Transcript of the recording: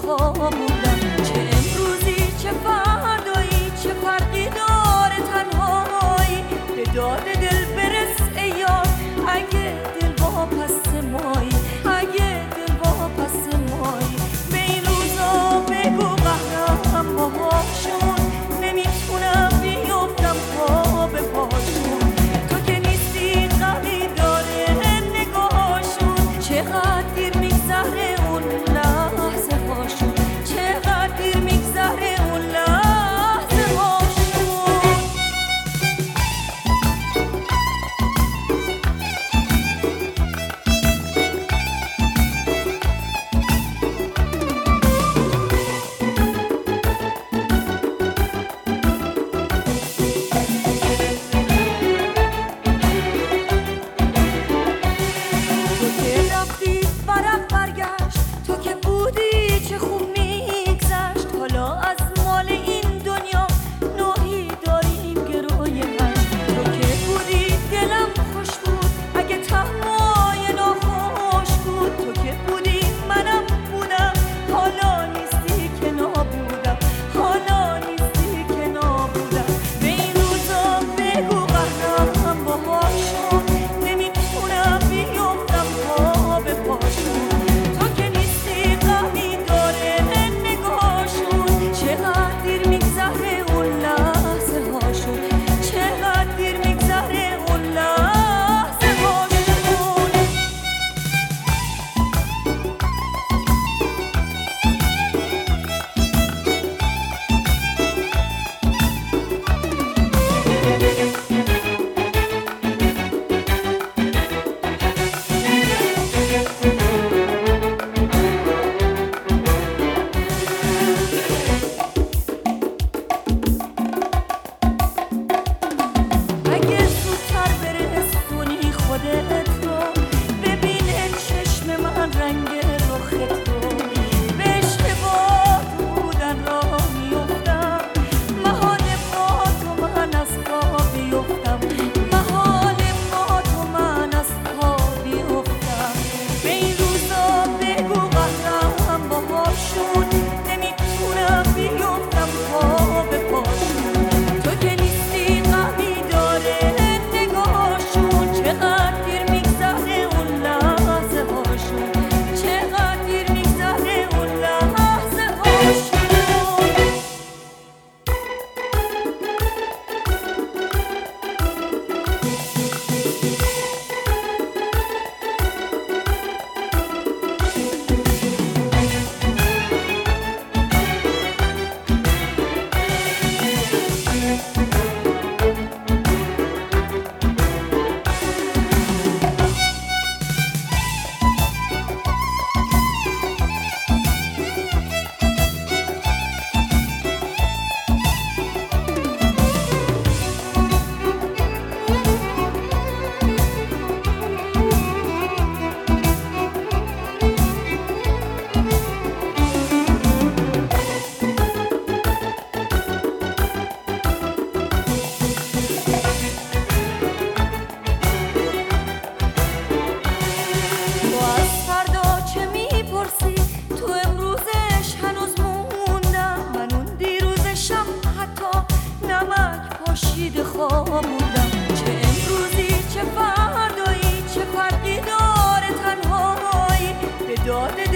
خواب بودم. چه امروزی چه فردایی، چه فرقی داره تنهایی. به داد دل برس ای یار، اگه دل واپس مایی، اگه دل واپس مایی. به این روزا بگو قهرم باهاشون، نمیتونم بیفتم پا به پاشون. تو که نیستی غمی داره نگاهشون، چقدر دیر میگذره اون لحظه هاشون، چقدر دیر میگذره اون لحظه هاشون. تو که بودی چه خوب میگذشت، حالا از مال این دنیا نوحی داریم گروی هشت. تو که بودی دلم خوش بود اگه تمای ناخوش بود. تو که بودی منم بودم، حالا نیستی که نابودم، حالا نیستی که نابودم. به این روزا بگو قهرم باهاشون، نمیتونم بیفتم پا به پاشون. چقدر دیر میگذره اون لحظه هاشون، چقدر دیر میگذره اون لحظه هاشون. رنگ رخ تو به اشتباه بودن را میفتم، محال با تو من از پا بیفتم، محال با تو من از پا بیفتم. به این روزا بگو قهرم باهاشون، نمیتونم بیفتم پا به پاشون. تو که نیستی غمی داره نگاهشون، چقدر دیر میگذره اون لحظه هاشون، چقدر دیر میگذره اون لحظه هاشون. خواب بودم. چه امروزی چه فردایی، چه فرقی داره تنهایی. به داد